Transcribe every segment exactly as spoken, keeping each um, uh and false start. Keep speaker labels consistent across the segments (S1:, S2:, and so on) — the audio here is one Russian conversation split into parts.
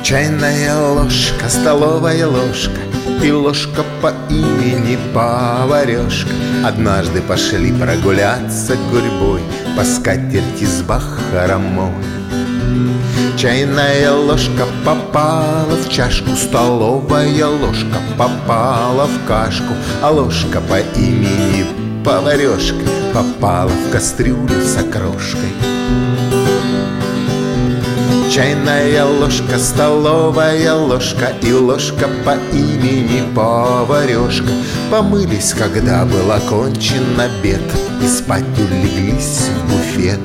S1: Чайная ложка, столовая ложка и ложка по имени поварешка однажды пошли прогуляться гурьбой по скатерти с бахромой. Чайная ложка попала в чашку, столовая ложка попала в кашку, а ложка по имени поварешка попала в кастрюлю с окрошкой. Чайная ложка, столовая ложка и ложка по имени поварешка помылись, когда был окончен обед, и спать улеглись в буфет.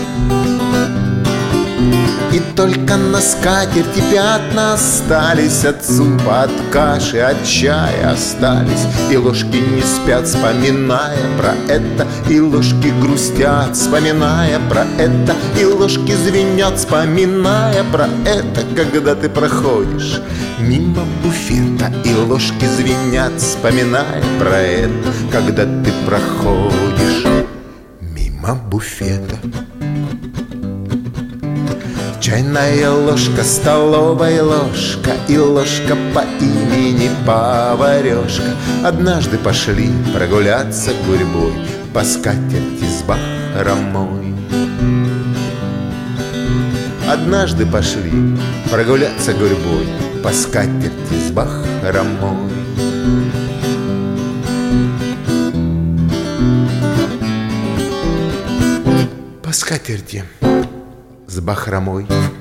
S1: И только на скатерти пятна остались от супа, от каши, от чая остались. И ложки не спят, вспоминая про это, и ложки грустят, вспоминая про это, и ложки звенят, вспоминая про это. Когда ты проходишь мимо буфета, и ложки звенят, вспоминая про это. Когда ты проходишь мимо буфета. Чайная ложка, столовая ложка и ложка по имени поварешка однажды пошли прогуляться гурьбой по скатерти с бахромой. Однажды пошли прогуляться гурьбой по скатерти с бахромой. По скатерти с бахромой.